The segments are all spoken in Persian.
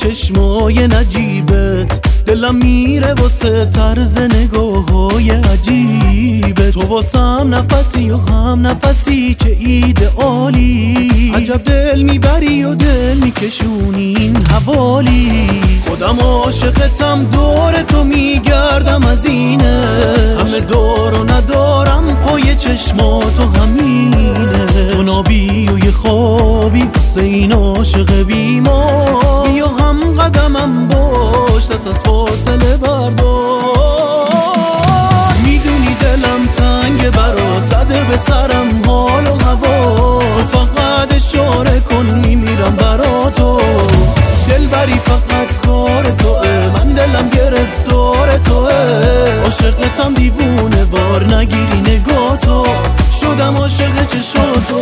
چشمای نجیبت، دلم میره واسه طرز نگاه‌های عجیبت. تو واسم نفسی و هم نفسی، چه ایدئالی، عجب دل میبری و دل میکشونی این حوالی. خودم عاشقتم، دور تو میگردم از اینه، همه دور و ندارم پای چشماتو همینه. تو نابی و یه خوابی واسه این عاشق بیمار، بیا هم قدمم باش دست از فاصله بردار. میدونی دلم تنگ برات، زده به سرم حال و هوا، تو فقط اشاره کن میمیرم براتو. دل بری فقط کار توه، من دلم گرفتار توه. عاشقتم دیوونه وار، نگیری نگاه تو، شدم عاشق چشاتو.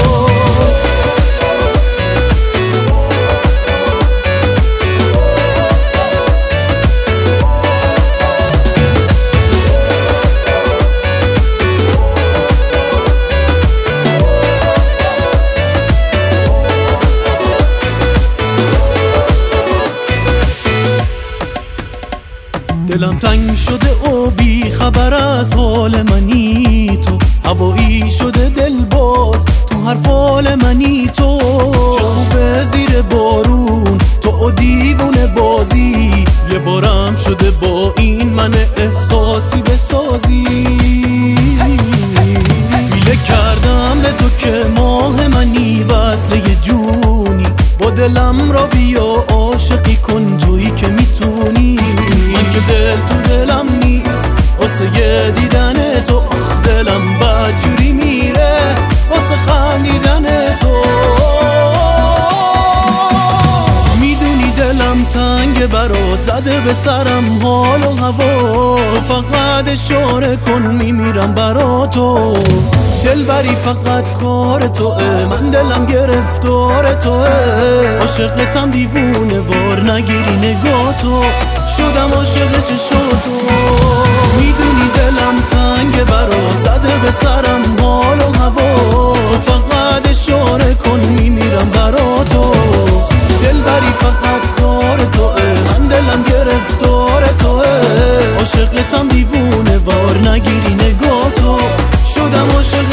دلم تنگ شده و بی خبر از حال منی تو، هوایی شده دل باز تو هر فال منی تو. چه خوبه زیر بارون تو و دیوونه بازی، یه بارم شده با این من احساسی بسازی. بیله کردم به تو که ماه منی وصله جونی، با دلم را بیا عاشقی کن تویی که میتونی. من که دل تو دلم نیست واسه یه دیدن تو، آخ دلم بدجوری میره واسه خندیدن تو. میدونی دلم تنگ برات، زده به سرم حال و هوا، تو فقط اشاره کن میمیرم براتو. دل بری فقط کار توه، من دلم گرفتار توه. عاشقتم دیوونه وار، نگیری نگاه تو، شدم عاشق چشاتو. میدونی دلم تنگ برات، زده به سرم حال و هوا، تو فقط اشاره کن میمیرم براتو. دل بری فقط کار توه، من دلم گرفتار توه. عاشقتم دیوونه وار، نگیری نگاه تو، شدم عاشق